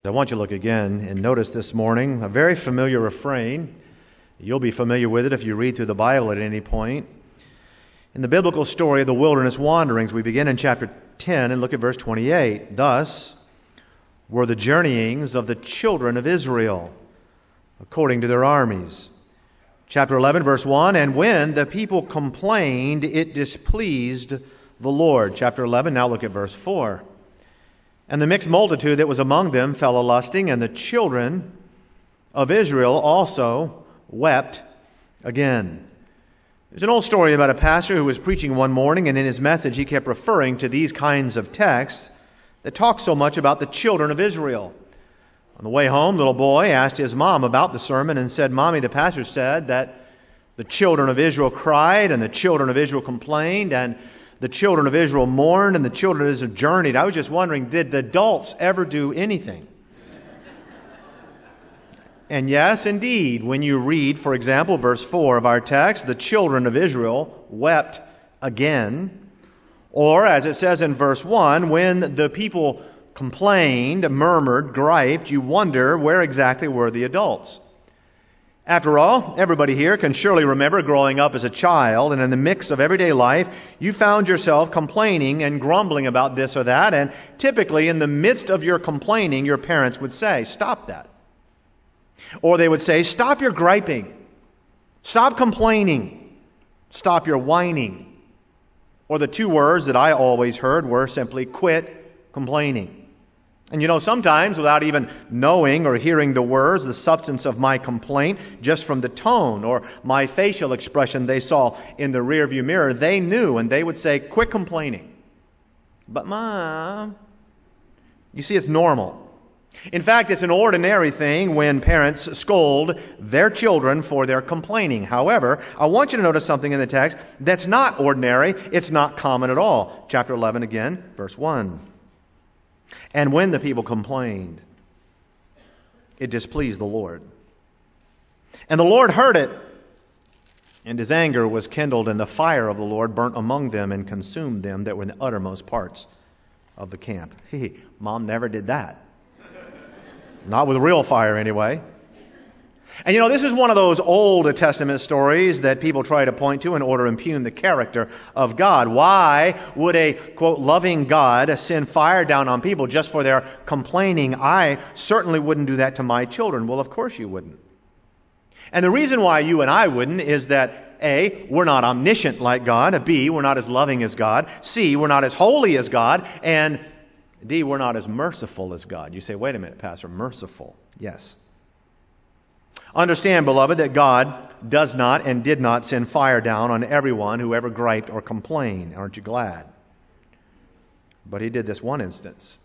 I want you to look again and notice this morning a very familiar refrain. You'll be familiar with it if you read through the Bible at any point. In the biblical story of the wilderness wanderings, we begin in chapter 10 and look at verse 28. Thus were the journeyings of the children of Israel, according to their armies. Chapter 11, verse 1, and when the people complained, it displeased the Lord. Chapter 11, now look at verse 4. And the mixed multitude that was among them fell a-lusting, and the children of Israel also wept again. There's an old story about a pastor who was preaching one morning, and in his message he kept referring to these kinds of texts that talk so much about the children of Israel. On the way home, little boy asked his mom about the sermon and said, "Mommy, the pastor said that the children of Israel cried, and the children of Israel complained, and the children of Israel mourned, and the children of Israel journeyed. I was just wondering, did the adults ever do anything?" And yes, indeed, when you read, for example, verse 4 of our text, the children of Israel wept again. Or, as it says in verse 1, when the people complained, murmured, griped, you wonder where exactly were the adults. After all, everybody here can surely remember growing up as a child, and in the mix of everyday life, you found yourself complaining and grumbling about this or that, and typically in the midst of your complaining, your parents would say, "Stop that." Or they would say, "Stop your griping. Stop complaining. Stop your whining." Or the two words that I always heard were simply, "Quit complaining." And you know, sometimes without even knowing or hearing the words, the substance of my complaint, just from the tone or my facial expression they saw in the rearview mirror, they knew, and they would say, "Quit complaining." "But Mom," you see, it's normal. In fact, it's an ordinary thing when parents scold their children for their complaining. However, I want you to notice something in the text that's not ordinary. It's not common at all. Chapter 11 again, verse 1. And when the people complained, it displeased the Lord. And the Lord heard it, and his anger was kindled, and the fire of the Lord burnt among them and consumed them that were in the uttermost parts of the camp. Mom never did that. Not with real fire, anyway. And you know, this is one of those Old Testament stories that people try to point to in order to impugn the character of God. Why would a, quote, loving God send fire down on people just for their complaining? I certainly wouldn't do that to my children. Well, of course you wouldn't. And the reason why you and I wouldn't is that A, we're not omniscient like God. B, we're not as loving as God. C, we're not as holy as God. And D, we're not as merciful as God. You say, "Wait a minute, Pastor, merciful." Yes. Understand, beloved, that God does not and did not send fire down on everyone who ever griped or complained. Aren't you glad? But he did this one instance.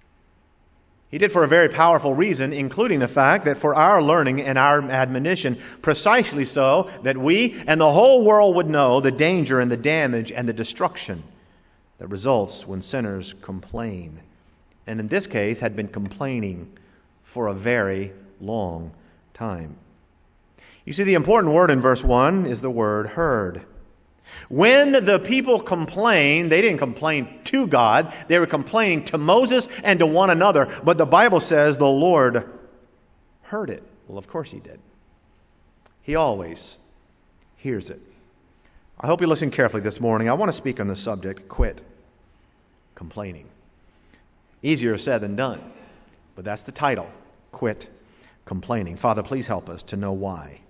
He did for a very powerful reason, including the fact that for our learning and our admonition, precisely so that we and the whole world would know the danger and the damage and the destruction that results when sinners complain. And in this case, had been complaining for a very long time. You see, the important word in verse 1 is the word heard. When the people complained, they didn't complain to God. They were complaining to Moses and to one another. But the Bible says the Lord heard it. Well, of course he did. He always hears it. I hope you listen carefully this morning. I want to speak on the subject, quit complaining. Easier said than done, but that's the title, quit complaining. Father, please help us to know why.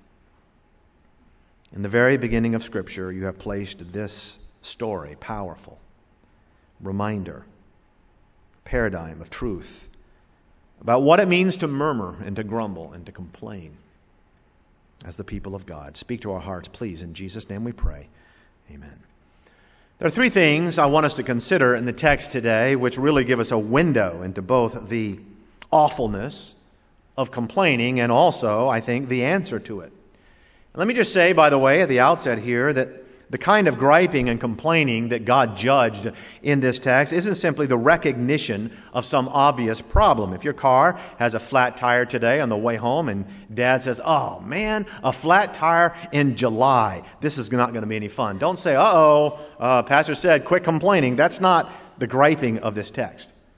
In the very beginning of Scripture, you have placed this story, powerful reminder, paradigm of truth about what it means to murmur and to grumble and to complain as the people of God. Speak to our hearts, please. In Jesus' name we pray. Amen. There are three things I want us to consider in the text today which really give us a window into both the awfulness of complaining and also, I think, the answer to it. Let me just say, by the way, at the outset here, that the kind of griping and complaining that God judged in this text isn't simply the recognition of some obvious problem. If your car has a flat tire today on the way home and Dad says, "Oh man, a flat tire in July. This is not going to be any fun." Don't say, Pastor said, quit complaining. That's not the griping of this text.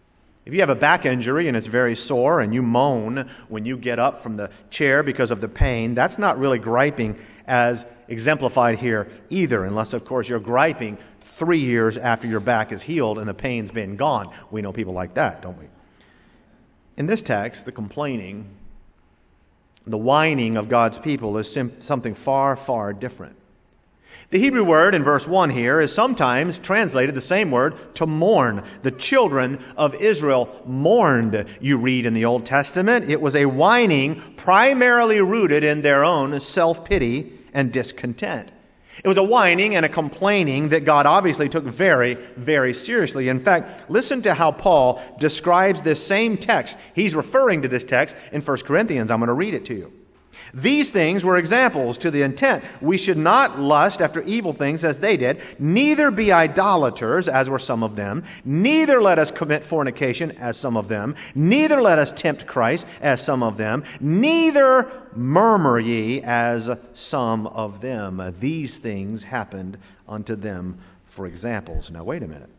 If you have a back injury and it's very sore and you moan when you get up from the chair because of the pain, that's not really griping as exemplified here either, unless, of course, you're griping 3 years after your back is healed and the pain's been gone. We know people like that, don't we? In this text, the complaining, the whining of God's people is something far, far different. The Hebrew word in verse 1 here is sometimes translated the same word to mourn. The children of Israel mourned, you read in the Old Testament. It was a whining primarily rooted in their own self-pity and discontent. It was a whining and a complaining that God obviously took very, very seriously. In fact, listen to how Paul describes this same text. He's referring to this text in 1 Corinthians. I'm going to read it to you. These things were examples to the intent we should not lust after evil things as they did, neither be idolaters, as were some of them, neither let us commit fornication, as some of them, neither let us tempt Christ, as some of them, neither murmur ye, as some of them. These things happened unto them for examples. Now, wait a minute.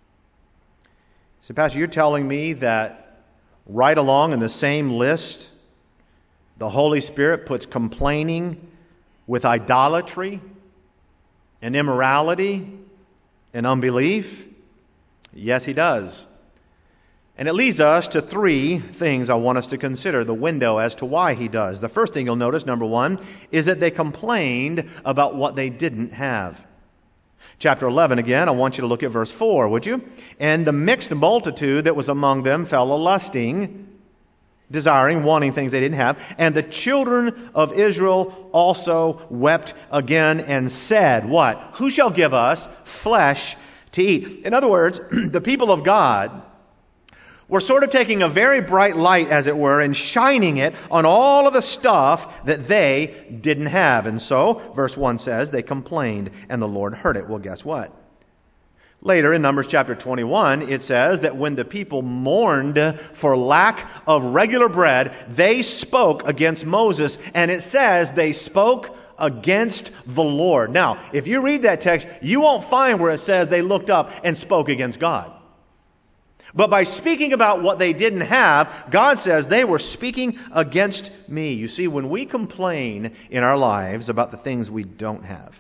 So, Pastor, you're telling me that right along in the same list, the Holy Spirit puts complaining with idolatry and immorality and unbelief? Yes, He does. And it leads us to 3 things I want us to consider, the window as to why He does. The first thing you'll notice, number 1, is that they complained about what they didn't have. Chapter 11 again, I want you to look at verse 4, would you? And the mixed multitude that was among them fell a-lusting, desiring, wanting things they didn't have. And the children of Israel also wept again and said, what? Who shall give us flesh to eat? In other words, the people of God were sort of taking a very bright light, as it were, and shining it on all of the stuff that they didn't have. And so, verse 1 says, they complained, and the Lord heard it. Well, guess what? Later in Numbers chapter 21, it says that when the people mourned for lack of regular bread, they spoke against Moses, and it says they spoke against the Lord. Now, if you read that text, you won't find where it says they looked up and spoke against God. But by speaking about what they didn't have, God says they were speaking against me. You see, when we complain in our lives about the things we don't have,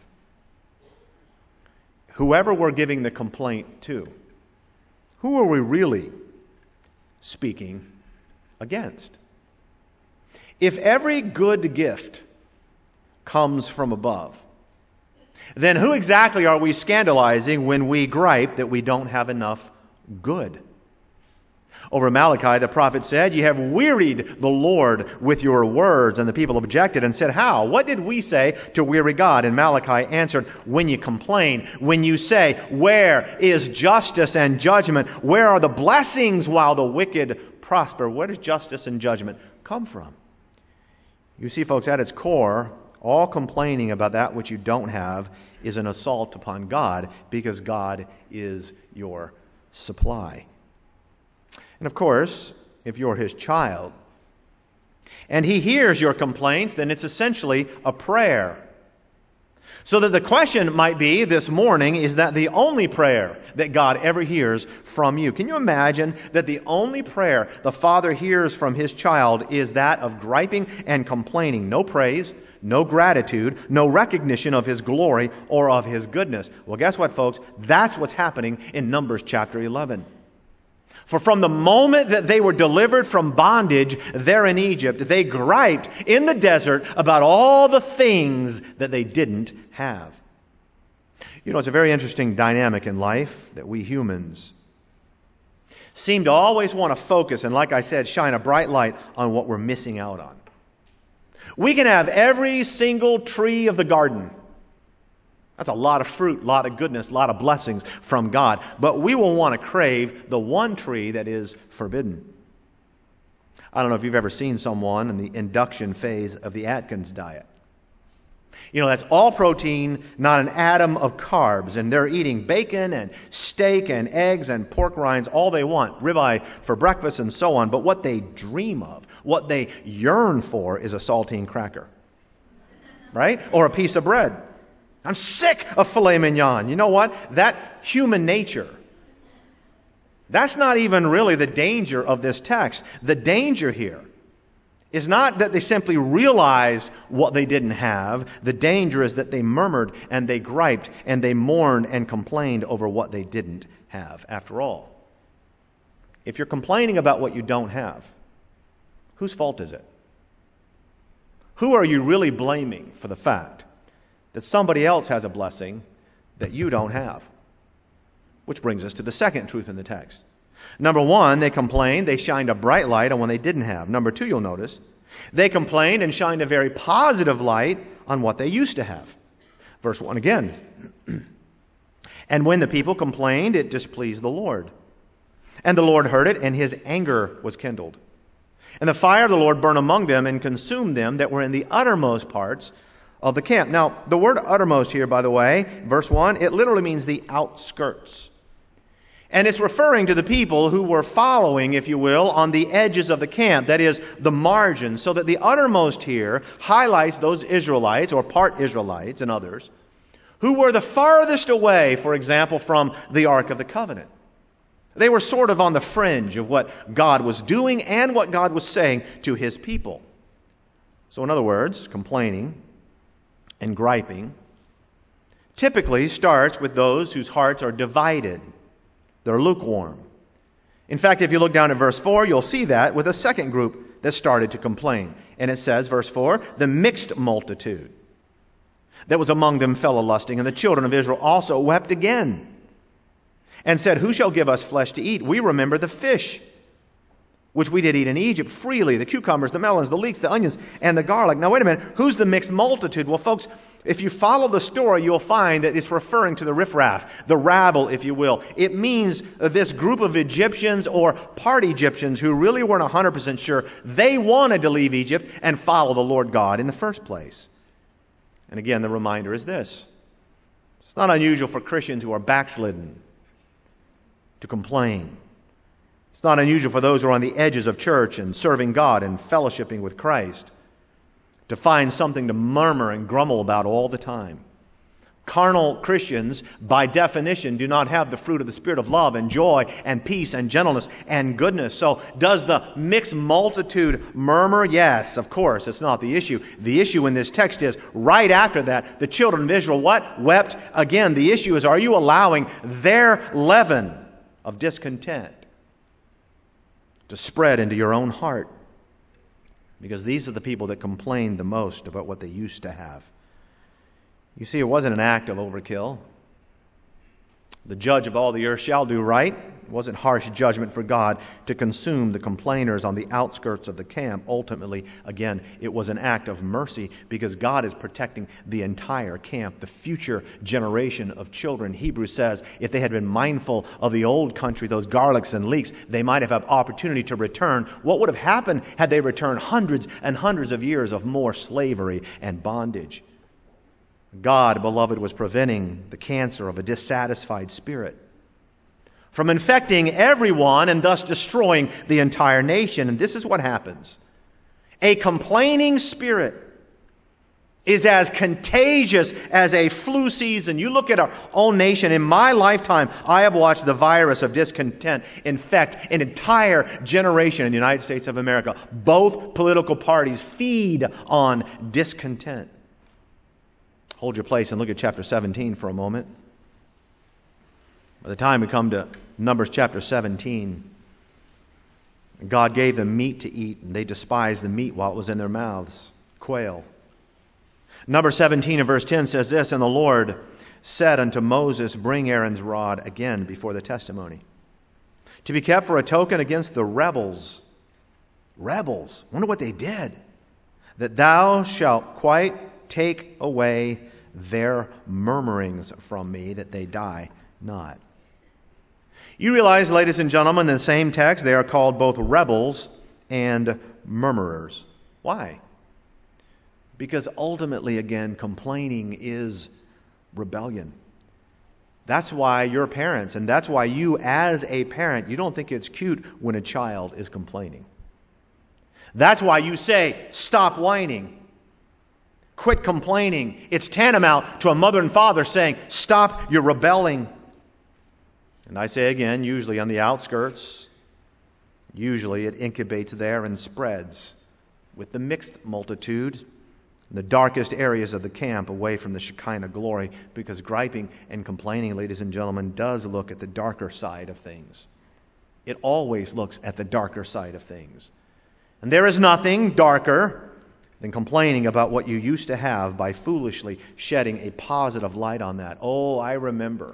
whoever we're giving the complaint to, who are we really speaking against? If every good gift comes from above, then who exactly are we scandalizing when we gripe that we don't have enough good? Over in Malachi, the prophet said, "You have wearied the Lord with your words." And the people objected and said, "How? What did we say to weary God?" And Malachi answered, "When you complain, when you say, 'Where is justice and judgment? Where are the blessings while the wicked prosper?'" Where does justice and judgment come from? You see, folks, at its core, all complaining about that which you don't have is an assault upon God, because God is your supply. And of course, if you're His child and He hears your complaints, then it's essentially a prayer. So that the question might be this morning, is that the only prayer that God ever hears from you? Can you imagine that the only prayer the Father hears from His child is that of griping and complaining? No praise, no gratitude, no recognition of His glory or of His goodness. Well, guess what, folks? That's what's happening in Numbers chapter 11. For from the moment that they were delivered from bondage there in Egypt, they griped in the desert about all the things that they didn't have. You know, it's a very interesting dynamic in life that we humans seem to always want to focus and, like I said, shine a bright light on what we're missing out on. We can have every single tree of the garden. That's a lot of fruit, a lot of goodness, a lot of blessings from God. But we will want to crave the one tree that is forbidden. I don't know if you've ever seen someone in the induction phase of the Atkins diet. You know, that's all protein, not an atom of carbs. And they're eating bacon and steak and eggs and pork rinds, all they want, ribeye for breakfast and so on. But what they dream of, what they yearn for, is a saltine cracker, right? Or a piece of bread. I'm sick of filet mignon. You know what? That human nature That's not even really the danger of this text. The danger here is not that they simply realized what they didn't have. The danger is that they murmured and they griped and they mourned and complained over what they didn't have. After all, if you're complaining about what you don't have, whose fault is it? Who are you really blaming for the fact that somebody else has a blessing that you don't have? Which brings us to the second truth in the text. Number one, they complained, they shined a bright light on what they didn't have. Number two, you'll notice, they complained and shined a very positive light on what they used to have. Verse 1 again. And when the people complained, it displeased the Lord. And the Lord heard it, and his anger was kindled. And the fire of the Lord burned among them and consumed them that were in the uttermost parts of the camp. Now, the word uttermost here, by the way, verse 1, it literally means the outskirts. And it's referring to the people who were following, if you will, on the edges of the camp, that is, the margins, so that the uttermost here highlights those Israelites, or part Israelites and others, who were the farthest away, for example, from the Ark of the Covenant. They were sort of on the fringe of what God was doing and what God was saying to his people. So in other words, complaining and griping typically starts with those whose hearts are divided. They're lukewarm. In fact, if you look down at verse 4, you'll see that with a second group that started to complain. And it says, verse 4, the mixed multitude that was among them fell a-lusting, and the children of Israel also wept again, and said, who shall give us flesh to eat? We remember the fish, which we did eat in Egypt freely, the cucumbers, the melons, the leeks, the onions, and the garlic. Now, wait a minute. Who's the mixed multitude? Well, folks, if you follow the story, you'll find that it's referring to the riffraff, the rabble, if you will. It means this group of Egyptians or part Egyptians who really weren't 100% sure they wanted to leave Egypt and follow the Lord God in the first place. And again, the reminder is this. It's not unusual for Christians who are backslidden to complain. It's not unusual for those who are on the edges of church and serving God and fellowshipping with Christ to find something to murmur and grumble about all the time. Carnal Christians, by definition, do not have the fruit of the Spirit of love and joy and peace and gentleness and goodness. So does the mixed multitude murmur? Yes, of course. It's not the issue. The issue in this text is, right after that, the children of Israel, what? Wept again. The issue is, are you allowing their leaven of discontent to spread into your own heart? Because these are the people that complain the most about what they used to have. You see, it wasn't an act of overkill. The judge of all the earth shall do right. It wasn't harsh judgment for God to consume the complainers on the outskirts of the camp. Ultimately, again, it was an act of mercy because God is protecting the entire camp, the future generation of children. Hebrews says if they had been mindful of the old country, those garlics and leeks, they might have had opportunity to return. What would have happened had they returned hundreds and hundreds of years of more slavery and bondage? God, beloved, was preventing the cancer of a dissatisfied spirit from infecting everyone and thus destroying the entire nation. And this is what happens. A complaining spirit is as contagious as a flu season. You look at our own nation. In my lifetime, I have watched the virus of discontent infect an entire generation in the United States of America. Both political parties feed on discontent. Hold your place and look at chapter 17 for a moment. By the time we come to Numbers chapter 17, God gave them meat to eat, and they despised the meat while it was in their mouths, quail. Numbers 17 and verse 10 says this, and the Lord said unto Moses, bring Aaron's rod again before the testimony, to be kept for a token against the rebels. Rebels. Wonder what they did. That thou shalt quite take away their murmurings from me, that they die not. You realize, ladies and gentlemen, in the same text, they are called both rebels and murmurers. Why? Because ultimately, again, complaining is rebellion. That's why your parents, and that's why you as a parent, you don't think it's cute when a child is complaining. That's why you say, stop whining. Quit complaining. It's tantamount to a mother and father saying, stop your rebelling. And I say again, usually on the outskirts, usually it incubates there and spreads with the mixed multitude in the darkest areas of the camp away from the Shekinah glory, because griping and complaining, ladies and gentlemen, does look at the darker side of things. It always looks at the darker side of things. And there is nothing darker than complaining about what you used to have by foolishly shedding a positive light on that. Oh, I remember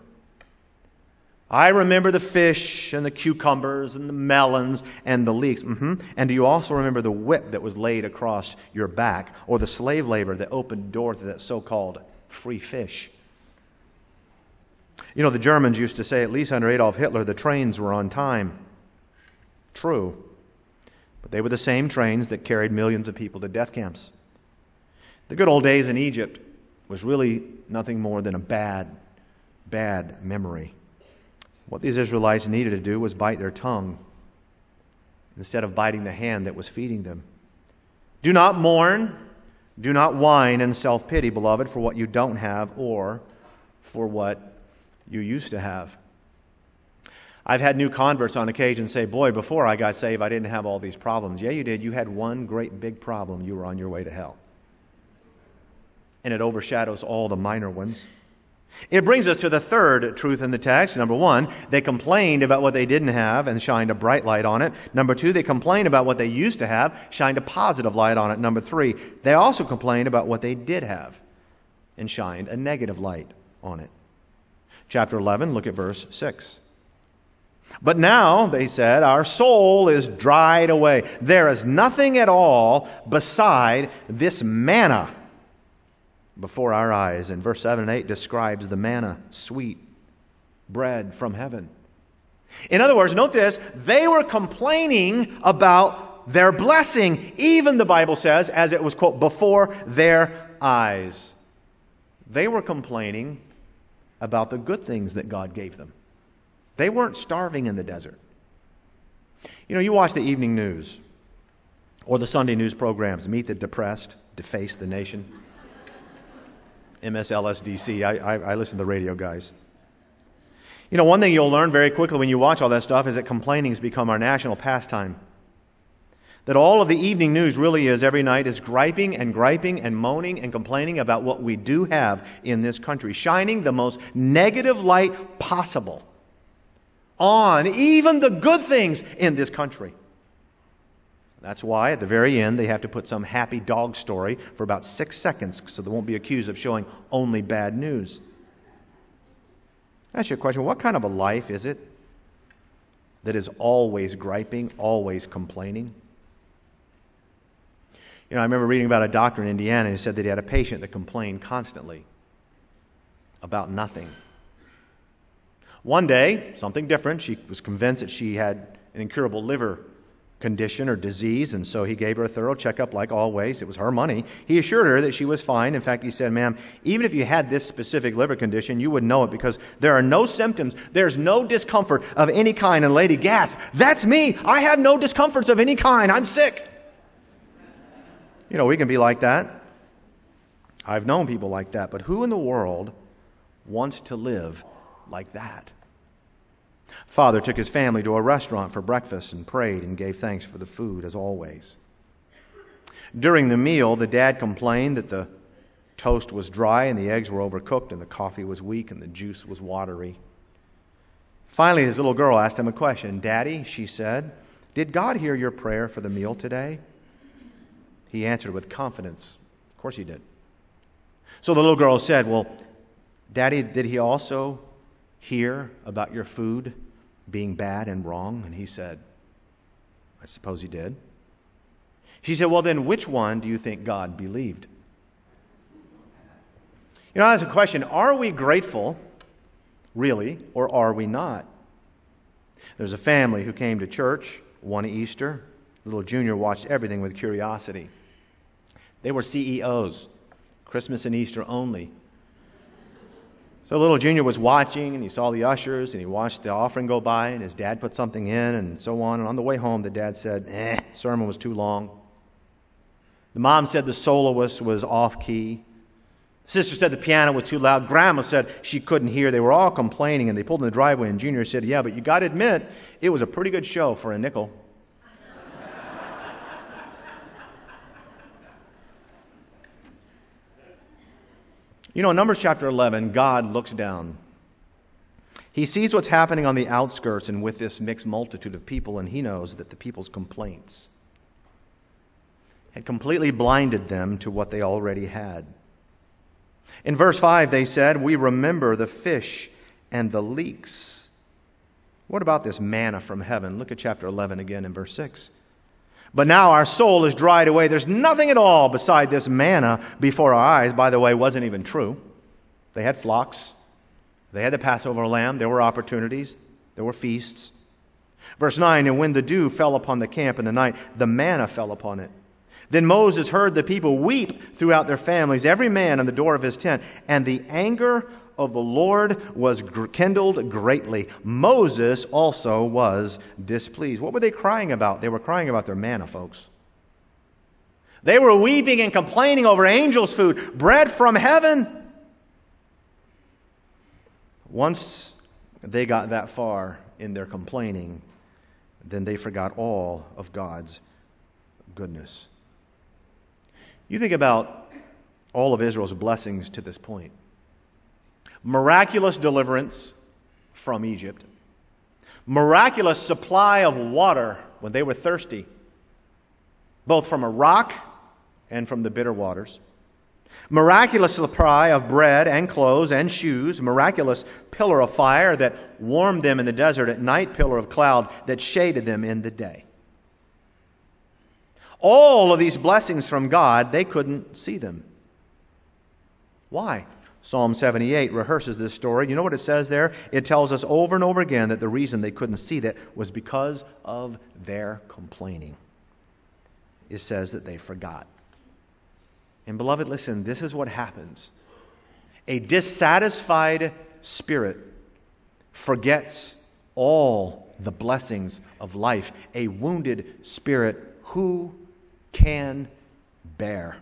the fish and the cucumbers and the melons and the leeks. And do you also remember the whip that was laid across your back, or the slave labor that opened the door to that so-called free fish? You know, the Germans used to say, at least under Adolf Hitler, the trains were on time. True. But they were the same trains that carried millions of people to death camps. The good old days in Egypt was really nothing more than a bad memory. What these Israelites needed to do was bite their tongue instead of biting the hand that was feeding them. Do not mourn, do not whine in self-pity, beloved, for what you don't have or for what you used to have. I've had new converts on occasion say, boy, before I got saved, I didn't have all these problems. Yeah, you did. You had one great big problem. You were on your way to hell. And it overshadows all the minor ones. It brings us to the third truth in the text. Number one, they complained about what they didn't have and shined a bright light on it. Number two, they complained about what they used to have, shined a positive light on it. Number three, they also complained about what they did have and shined a negative light on it. Chapter 11, look at verse 6. But now, they said, our soul is dried away. There is nothing at all beside this manna before our eyes. And verse 7 and 8 describes the manna, sweet bread from heaven. In other words, note this, they were complaining about their blessing, even the Bible says, as it was, quote, before their eyes. They were complaining about the good things that God gave them. They weren't starving in the desert. You know, you watch the evening news or the Sunday news programs, Meet the Depressed, Deface the Nation, MSLSDC. I listen to the radio guys. You know, one thing you'll learn very quickly when you watch all that stuff is that complaining has become our national pastime. That all of the evening news really is every night is griping and moaning and complaining about what we do have in this country, shining the most negative light possible on even the good things in this country. That's why at the very end they have to put some happy dog story for about 6 seconds so they won't be accused of showing only bad news. I ask you a question, what kind of a life is it that is always griping, always complaining? You know, I remember reading about a doctor in Indiana who said that he had a patient that complained constantly about nothing. One day, something different, she was convinced that she had an incurable liver condition or disease, and so he gave her a thorough checkup like always. It was her money. He assured her that she was fine. In fact, he said, ma'am, even if you had this specific liver condition, you would know it because there are no symptoms. There's no discomfort of any kind. And the lady gasped, that's me. I have no discomforts of any kind. I'm sick. You know, we can be like that. I've known people like that. But who in the world wants to live like that? Father took his family to a restaurant for breakfast and prayed and gave thanks for the food as always. During the meal, the dad complained that the toast was dry and the eggs were overcooked and the coffee was weak and the juice was watery. Finally, his little girl asked him a question. Daddy, she said, did God hear your prayer for the meal today? He answered with confidence, of course he did. So the little girl said, well, Daddy, did he also hear about your food being bad and wrong? And he said, I suppose he did. She said, well, then which one do you think God believed? You know, that's a question. Are we grateful, really, or are we not? There's a family who came to church one Easter. Little Junior watched everything with curiosity. They were CEOs, Christmas and Easter only. So little Junior was watching, and he saw the ushers, and he watched the offering go by, and his dad put something in, and so on. And on the way home, the dad said, sermon was too long. The mom said the soloist was off-key. Sister said the piano was too loud. Grandma said she couldn't hear. They were all complaining, and they pulled in the driveway, and Junior said, yeah, but you got to admit, it was a pretty good show for a nickel. You know, in Numbers chapter 11, God looks down. He sees what's happening on the outskirts and with this mixed multitude of people, and he knows that the people's complaints had completely blinded them to what they already had. In verse 5, they said, we remember the fish and the leeks. What about this manna from heaven? Look at chapter 11 again in verse 6. But now our soul is dried away. There's nothing at all beside this manna before our eyes. By the way, it wasn't even true. They had flocks. They had the Passover lamb. There were opportunities. There were feasts. Verse 9, and when the dew fell upon the camp in the night, the manna fell upon it. Then Moses heard the people weep throughout their families, every man on the door of his tent. And the anger of the Lord was kindled greatly. Moses also was displeased. What were they crying about? They were crying about their manna, folks. They were weeping and complaining over angels' food, bread from heaven. Once they got that far in their complaining, then they forgot all of God's goodness. You think about all of Israel's blessings to this point. Miraculous deliverance from Egypt. Miraculous supply of water when they were thirsty, both from a rock and from the bitter waters. Miraculous supply of bread and clothes and shoes. Miraculous pillar of fire that warmed them in the desert at night, pillar of cloud that shaded them in the day. All of these blessings from God, they couldn't see them. Why? Psalm 78 rehearses this story. You know what it says there? It tells us over and over again that the reason they couldn't see that was because of their complaining. It says that they forgot. And beloved, listen, this is what happens. A dissatisfied spirit forgets all the blessings of life. A wounded spirit, who can bear?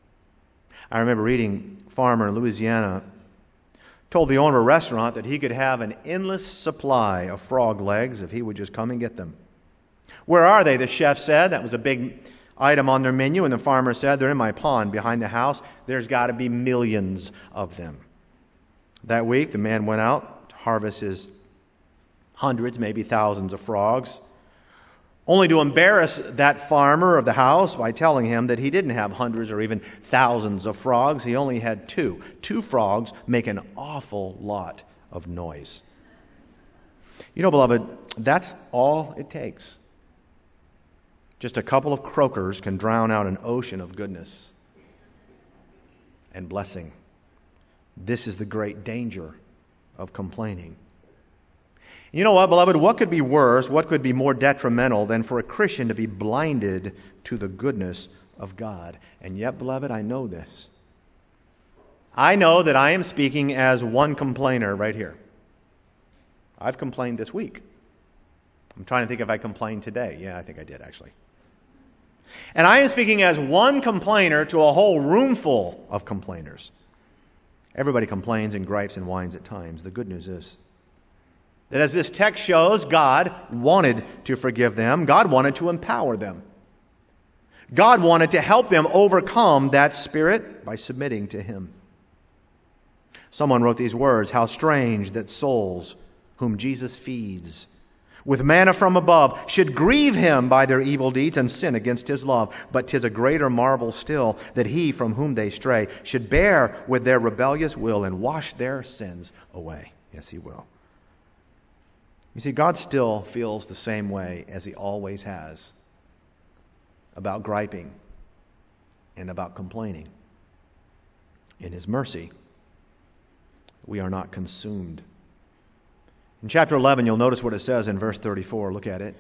I remember reading a farmer in Louisiana told the owner of a restaurant that he could have an endless supply of frog legs if he would just come and get them. Where are they? The chef said. That was a big item on their menu, and the farmer said, they're in my pond behind the house. There's got to be millions of them. That week, the man went out to harvest his hundreds, maybe thousands of frogs, only to embarrass that farmer of the house by telling him that he didn't have hundreds or even thousands of frogs. He only had two. 2 frogs make an awful lot of noise. You know, beloved, that's all it takes. Just a couple of croakers can drown out an ocean of goodness and blessing. This is the great danger of complaining. You know what, beloved? What could be worse, what could be more detrimental than for a Christian to be blinded to the goodness of God? And yet, beloved, I know this. I know that I am speaking as one complainer right here. I've complained this week. I'm trying to think if I complained today. Yeah, I think I did, actually. And I am speaking as one complainer to a whole room full of complainers. Everybody complains and gripes and whines at times. The good news is that as this text shows, God wanted to forgive them. God wanted to empower them. God wanted to help them overcome that spirit by submitting to Him. Someone wrote these words, "How strange that souls whom Jesus feeds with manna from above should grieve Him by their evil deeds and sin against His love. But 'tis a greater marvel still that He from whom they stray should bear with their rebellious will and wash their sins away." Yes, He will. You see, God still feels the same way as He always has about griping and about complaining. In His mercy, we are not consumed. In chapter 11, you'll notice what it says in verse 34. Look at it.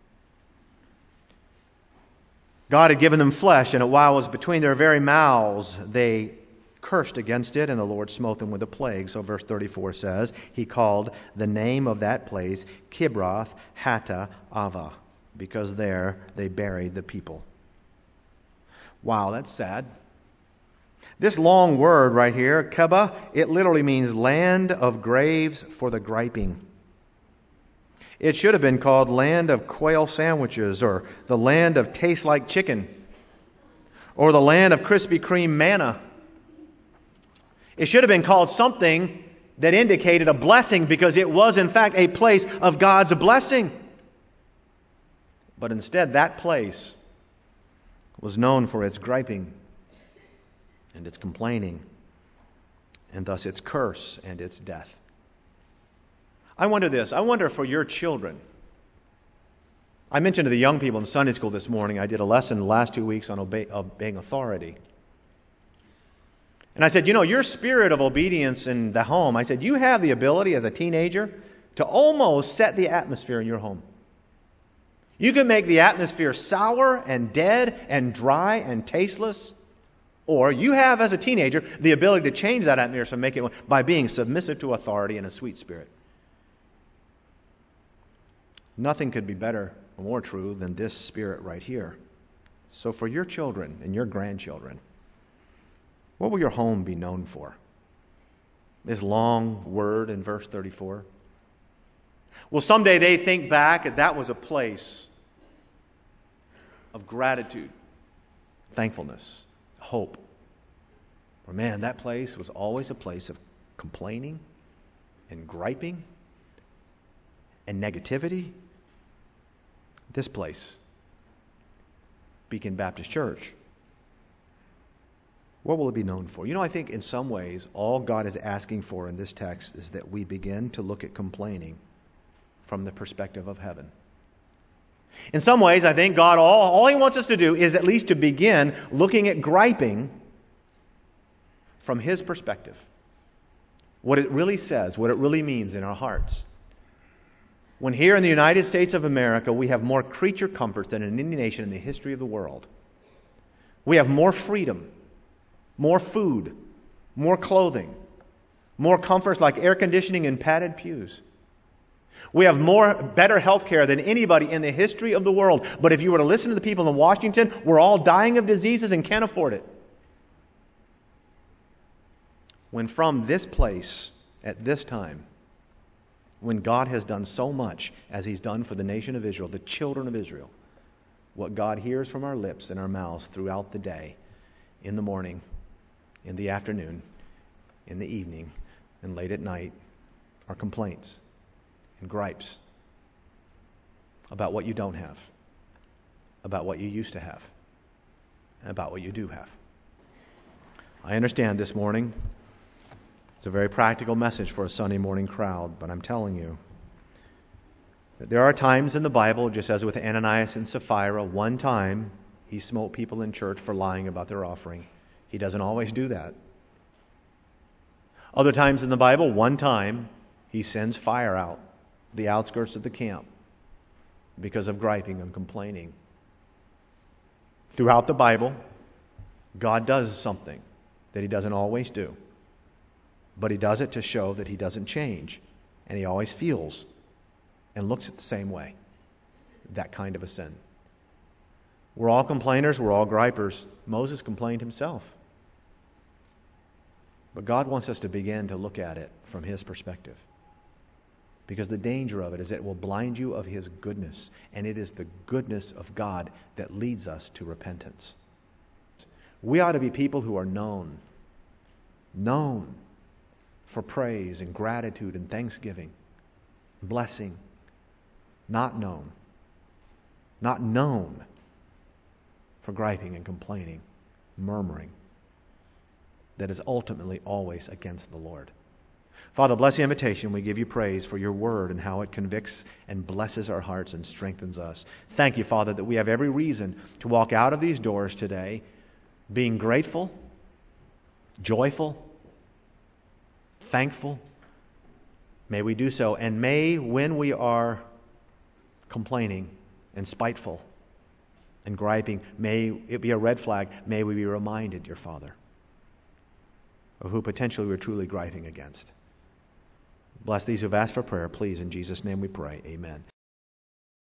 God had given them flesh, and while it was between their very mouths, they cursed against it, and the Lord smote them with a plague. So verse 34 says, He called the name of that place Kibroth Hattaavah, because there they buried the people. Wow, that's sad. This long word right here, Keba, it literally means land of graves for the griping. It should have been called land of quail sandwiches, or the land of tastes like chicken, or the land of Krispy Kreme manna. It should have been called something that indicated a blessing, because it was in fact a place of God's blessing. But instead, that place was known for its griping and its complaining, and thus its curse and its death. I wonder this. I wonder for your children. I mentioned to the young people in Sunday school this morning, I did a lesson the last 2 weeks on obeying authority. And I said, your spirit of obedience in the home, I said, you have the ability as a teenager to almost set the atmosphere in your home. You can make the atmosphere sour and dead and dry and tasteless. Or you have, as a teenager, the ability to change that atmosphere and make it by being submissive to authority and a sweet spirit. Nothing could be better or more true than this spirit right here. So for your children and your grandchildren, what will your home be known for? This long word in verse 34. Well, someday they think back and that was a place of gratitude, thankfulness, hope. Or man, that place was always a place of complaining and griping and negativity. This place, Beacon Baptist Church, what will it be known for? I think in some ways all God is asking for in this text is that we begin to look at complaining from the perspective of heaven. In some ways, I think God, all He wants us to do is at least to begin looking at griping from His perspective. What it really says, what it really means in our hearts. When here in the United States of America, we have more creature comforts than in any nation in the history of the world. We have more freedom, more food, more clothing, more comforts like air conditioning and padded pews. We have better health care than anybody in the history of the world. But if you were to listen to the people in Washington, we're all dying of diseases and can't afford it. When from this place, at this time, when God has done so much as He's done for the nation of Israel, the children of Israel, what God hears from our lips and our mouths throughout the day, in the morning, in the afternoon, in the evening, and late at night, are complaints and gripes about what you don't have, about what you used to have, and about what you do have. I understand this morning it's a very practical message for a Sunday morning crowd, but I'm telling you that there are times in the Bible, just as with Ananias and Sapphira, one time he smote people in church for lying about their offering. He doesn't always do that. Other times in the Bible, one time he sends fire out the outskirts of the camp because of griping and complaining. Throughout the Bible, God does something that He doesn't always do. But He does it to show that He doesn't change. And He always feels and looks at the same way. That kind of a sin. We're all complainers. We're all gripers. Moses complained himself. But God wants us to begin to look at it from His perspective. Because the danger of it is it will blind you of His goodness. And it is the goodness of God that leads us to repentance. We ought to be people who are known for praise and gratitude and thanksgiving, blessing, not known for griping and complaining, murmuring, that is ultimately always against the Lord. Father, bless the invitation. We give You praise for Your word and how it convicts and blesses our hearts and strengthens us. Thank You, Father, that we have every reason to walk out of these doors today being grateful, joyful, thankful. May we do so, and may, when we are complaining and spiteful and griping, may it be a red flag. May we be reminded, dear Father, of who potentially we're truly griping against. Bless these who have asked for prayer, please. In Jesus' name we pray. Amen.